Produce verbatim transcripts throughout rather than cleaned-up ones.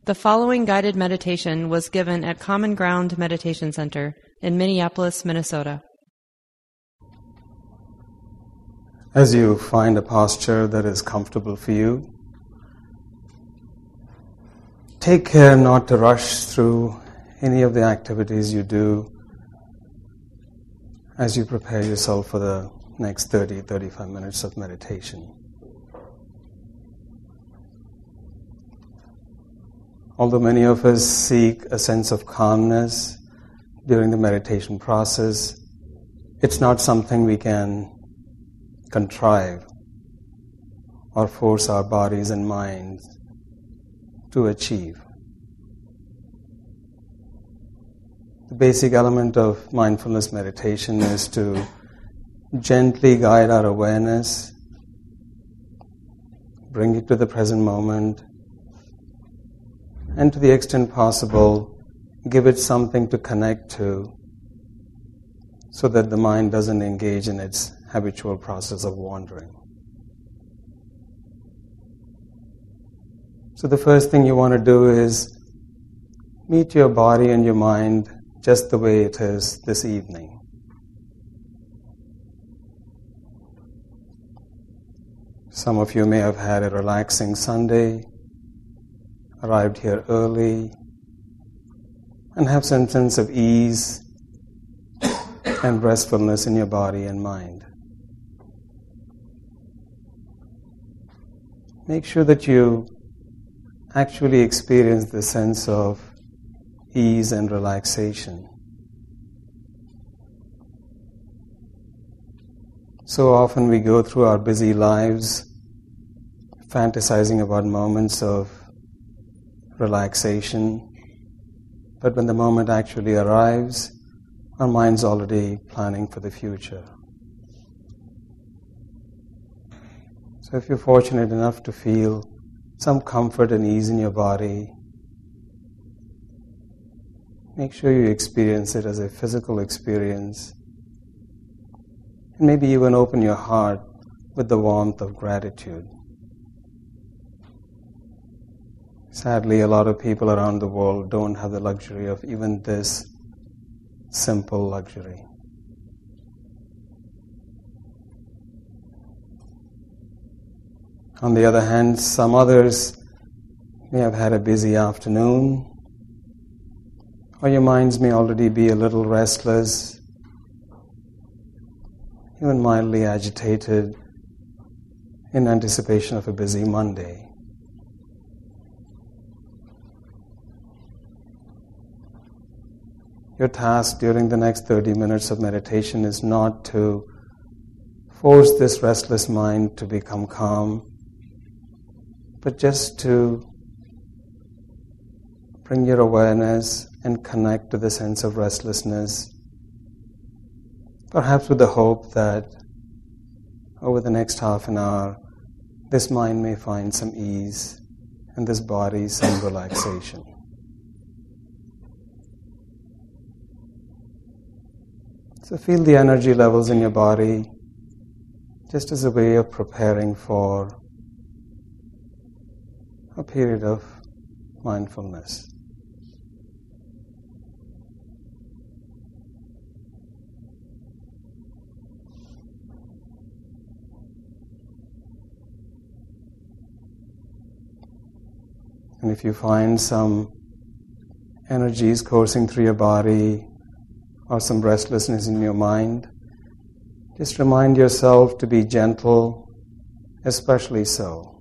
The following guided meditation was given at Common Ground Meditation Center in Minneapolis, Minnesota. As you find a posture that is comfortable for you, take care not to rush through any of the activities you do as you prepare yourself for the next thirty to thirty-five minutes of meditation. Although many of us seek a sense of calmness during the meditation process, it's not something we can contrive or force our bodies and minds to achieve. The basic element of mindfulness meditation is to gently guide our awareness, bring it to the present moment, and to the extent possible, give it something to connect to so that the mind doesn't engage in its habitual process of wandering. So the first thing you want to do is meet your body and your mind just the way it is this evening. Some of you may have had a relaxing Sunday, arrived here early, and have some sense of ease and restfulness in your body and mind. Make sure that you actually experience the sense of ease and relaxation. So often we go through our busy lives fantasizing about moments of relaxation, but when the moment actually arrives, our mind's already planning for the future. So if you're fortunate enough to feel some comfort and ease in your body, make sure you experience it as a physical experience, and maybe even open your heart with the warmth of gratitude. Sadly, a lot of people around the world don't have the luxury of even this simple luxury. On the other hand, some others may have had a busy afternoon, or your minds may already be a little restless, even mildly agitated in anticipation of a busy Monday. Your task during the next thirty minutes of meditation is not to force this restless mind to become calm, but just to bring your awareness and connect to the sense of restlessness, perhaps with the hope that over the next half an hour, this mind may find some ease and this body some relaxation. So feel the energy levels in your body just as a way of preparing for a period of mindfulness. And if you find some energies coursing through your body, or some restlessness in your mind, just remind yourself to be gentle, especially so.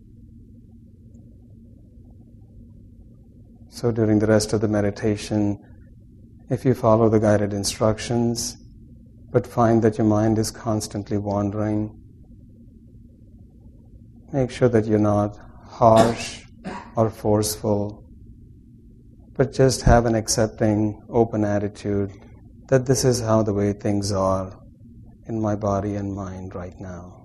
So during the rest of the meditation, if you follow the guided instructions, but find that your mind is constantly wandering, make sure that you're not harsh or forceful, but just have an accepting, open attitude that this is how the way things are in my body and mind right now.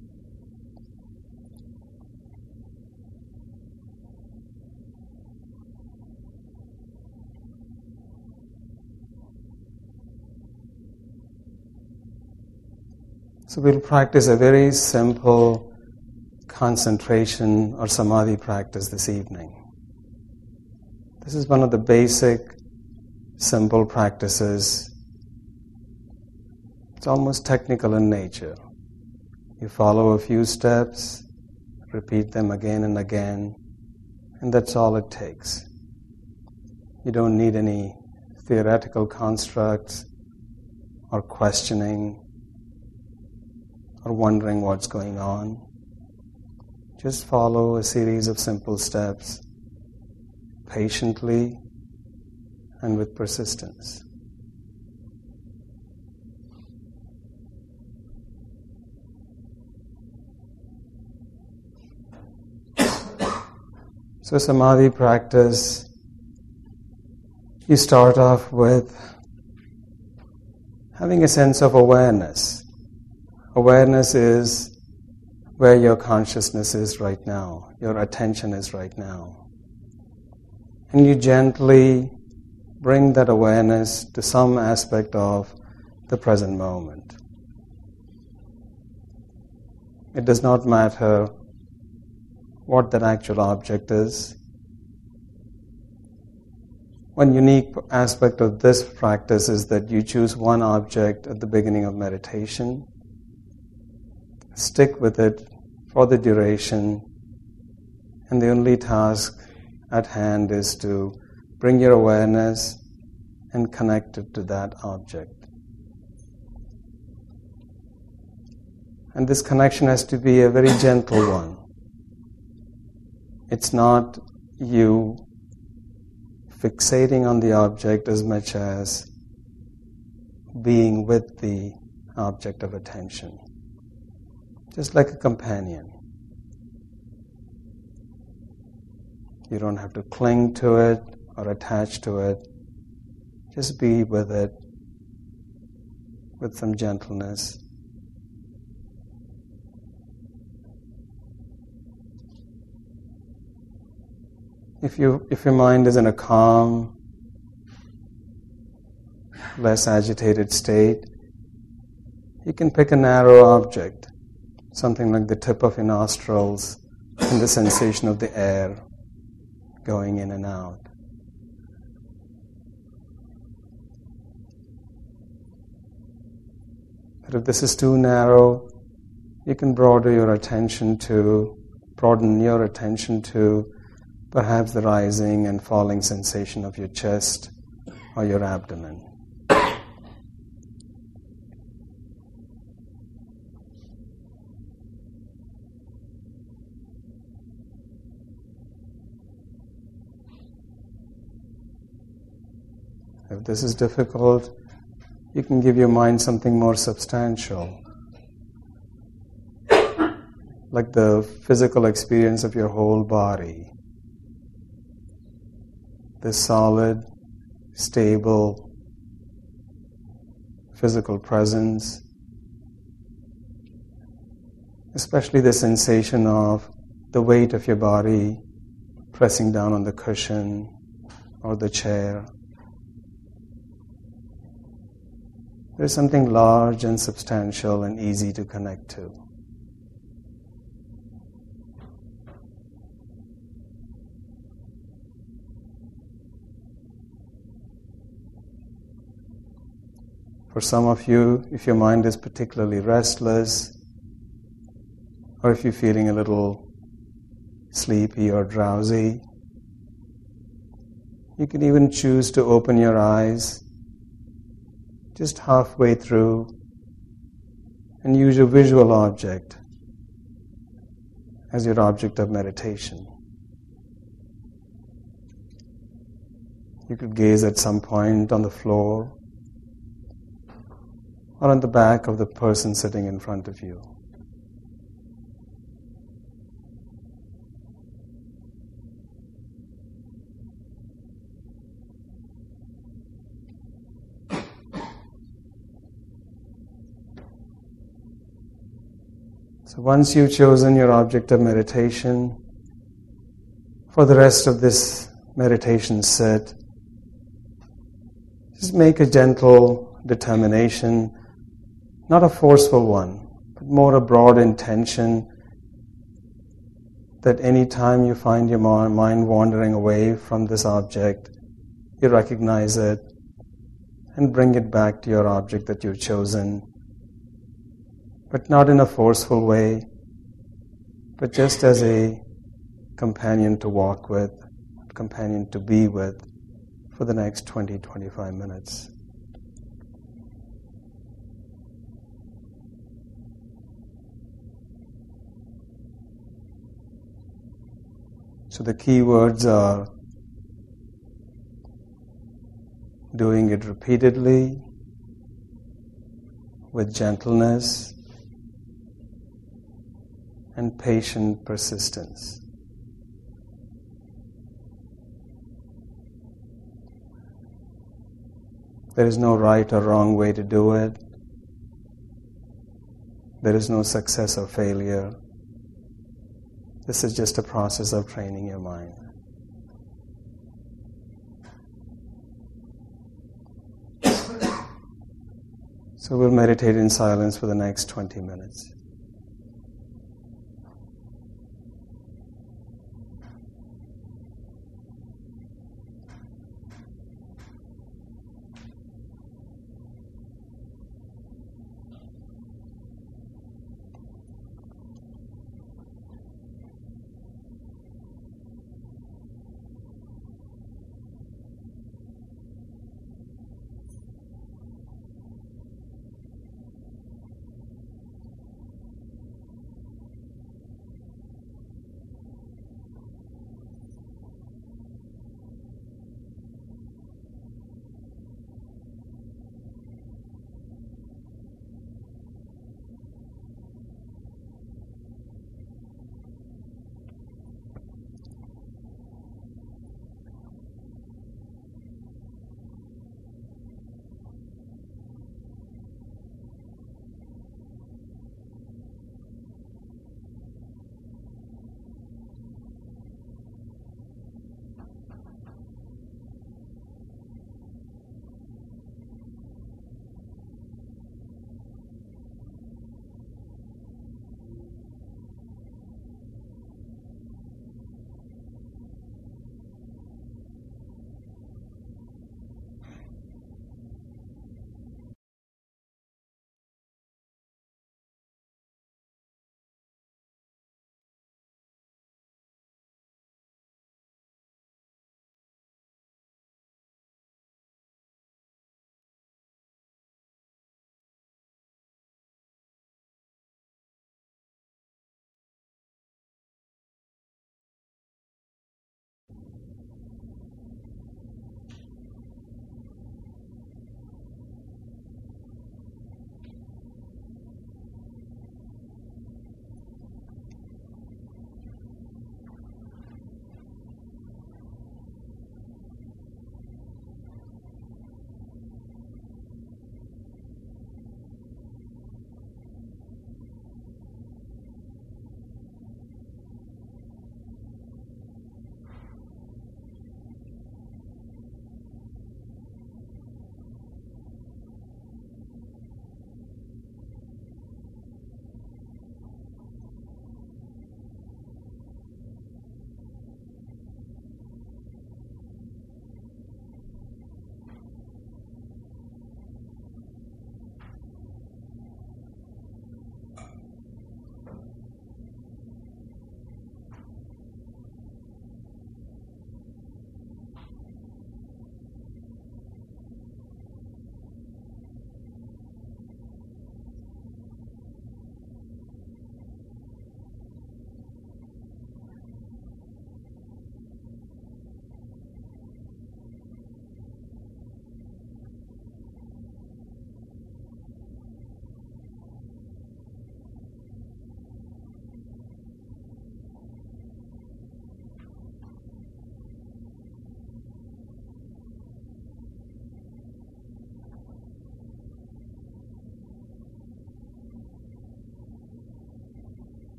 So we'll practice a very simple concentration or samadhi practice this evening. This is one of the basic, simple practices. It's almost technical in nature. You follow a few steps, repeat them again and again, and that's all it takes. You don't need any theoretical constructs or questioning or wondering what's going on. Just follow a series of simple steps patiently and with persistence. So samadhi practice, you start off with having a sense of awareness. Awareness is where your consciousness is right now, your attention is right now. And you gently bring that awareness to some aspect of the present moment. It does not matter what that actual object is. One unique aspect of this practice is that you choose one object at the beginning of meditation, stick with it for the duration, and the only task at hand is to bring your awareness and connect it to that object. And this connection has to be a very gentle one. It's not you fixating on the object as much as being with the object of attention. Just like a companion. You don't have to cling to it or attach to it. Just be with it with some gentleness. If you, if your mind is in a calm, less agitated state, you can pick a narrow object, something like the tip of your nostrils and the sensation of the air going in and out. But if this is too narrow, you can broaden your attention to, broaden your attention to perhaps the rising and falling sensation of your chest or your abdomen. If this is difficult, you can give your mind something more substantial, like the physical experience of your whole body. This solid, stable, physical presence, especially the sensation of the weight of your body pressing down on the cushion or the chair. There's something large and substantial and easy to connect to. For some of you, if your mind is particularly restless, or if you're feeling a little sleepy or drowsy, you can even choose to open your eyes just halfway through and use your visual object as your object of meditation. You could gaze at some point on the floor or on the back of the person sitting in front of you. So once you've chosen your object of meditation, for the rest of this meditation set, just make a gentle determination, not a forceful one, but more a broad intention that any time you find your mind wandering away from this object, you recognize it and bring it back to your object that you've chosen, but not in a forceful way, but just as a companion to walk with, companion to be with for the next twenty to twenty-five minutes. So the key words are doing it repeatedly, with gentleness and patient persistence. There is no right or wrong way to do it. There is no success or failure. This is just a process of training your mind. So we'll meditate in silence for the next twenty minutes.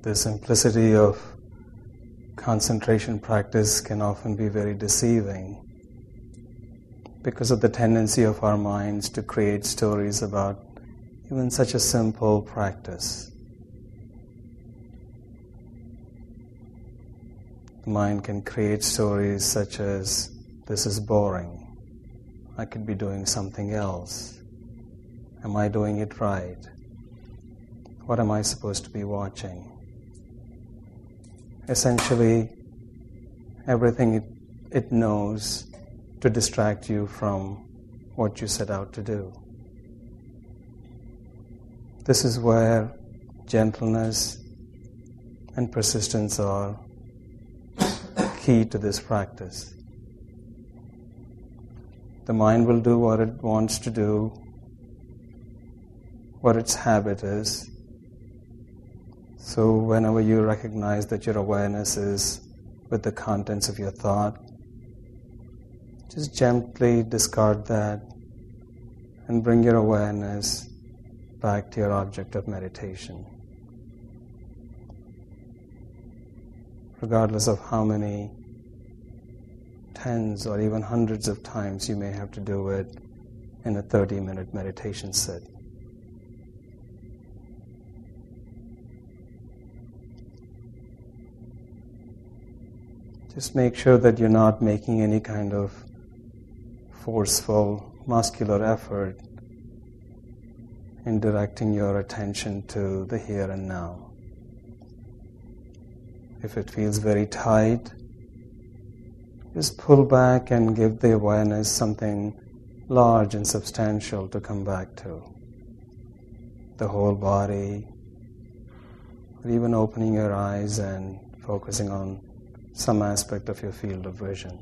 the simplicity of concentration practice can often be very deceiving because of the tendency of our minds to create stories about even such a simple practice. The mind can create stories such as, this is boring, I could be doing something else, am I doing it right, what am I supposed to be watching? Essentially, everything it, it knows to distract you from what you set out to do. This is where gentleness and persistence are key to this practice. The mind will do what it wants to do, what its habit is. So whenever you recognize that your awareness is with the contents of your thought, just gently discard that and bring your awareness back to your object of meditation. Regardless of how many tens or even hundreds of times you may have to do it in a thirty-minute meditation sit. Just make sure that you're not making any kind of forceful muscular effort in directing your attention to the here and now. If it feels very tight, just pull back and give the awareness something large and substantial to come back to. The whole body, or even opening your eyes and focusing on some aspect of your field of vision.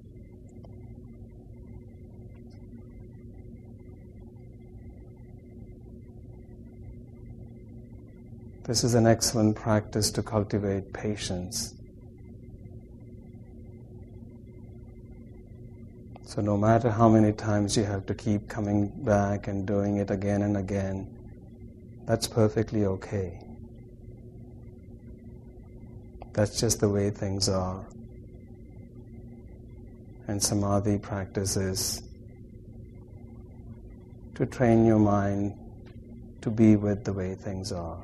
This is an excellent practice to cultivate patience. So no matter how many times you have to keep coming back and doing it again and again, that's perfectly okay. That's just the way things are. And samadhi practice is to train your mind to be with the way things are.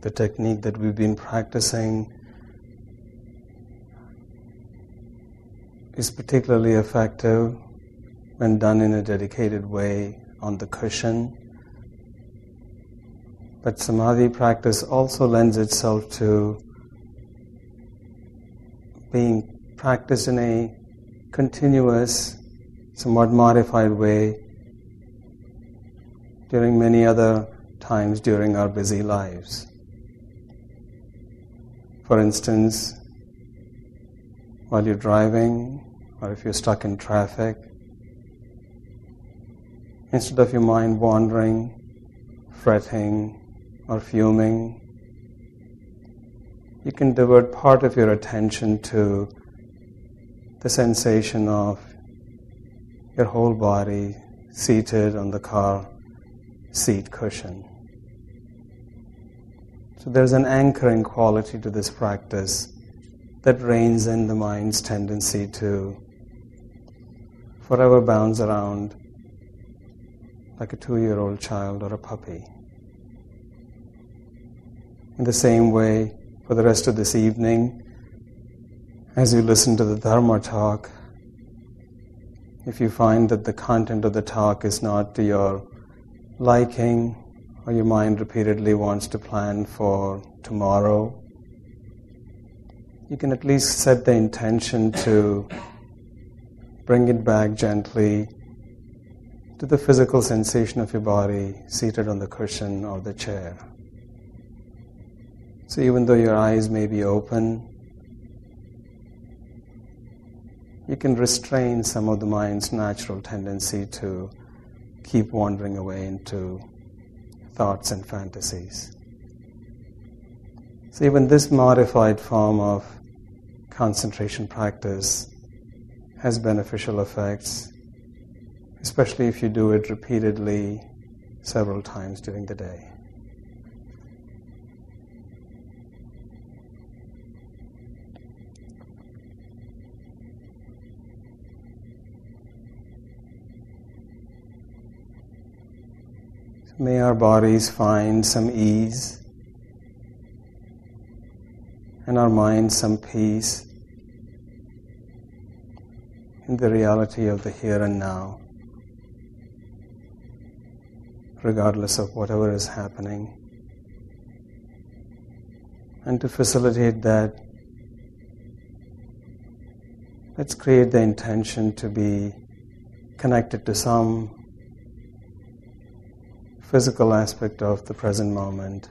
the technique that we've been practicing is particularly effective when done in a dedicated way on the cushion. But samadhi practice also lends itself to being practiced in a continuous, somewhat modified way during many other times during our busy lives. For instance, while you're driving, or if you're stuck in traffic, instead of your mind wandering, fretting, or fuming, you can divert part of your attention to the sensation of your whole body seated on the car seat cushion. So there's an anchoring quality to this practice that reins in the mind's tendency to forever bounce around like a two-year-old child or a puppy. In the same way, for the rest of this evening, as you listen to the Dharma talk, if you find that the content of the talk is not to your liking, or your mind repeatedly wants to plan for tomorrow, you can at least set the intention to bring it back gently to the physical sensation of your body seated on the cushion or the chair. So even though your eyes may be open, you can restrain some of the mind's natural tendency to keep wandering away into thoughts and fantasies. So even this modified form of concentration practice has beneficial effects, especially if you do it repeatedly several times during the day. May our bodies find some ease and our minds some peace in the reality of the here and now, regardless of whatever is happening. And to facilitate that, let's create the intention to be connected to some physical aspect of the present moment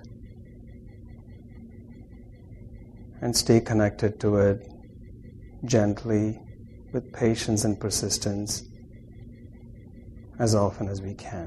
and stay connected to it gently, with patience and persistence, as often as we can.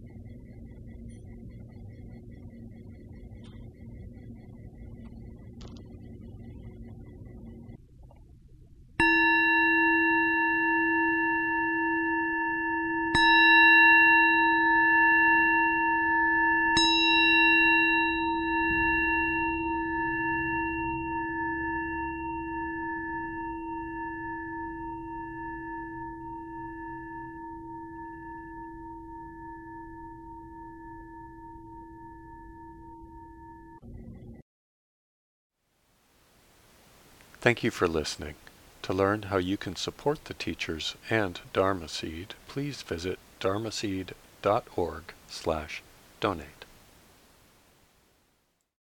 Thank you for listening. To learn how you can support the teachers and Dharma Seed, please visit dharmaseed dot org slash donate.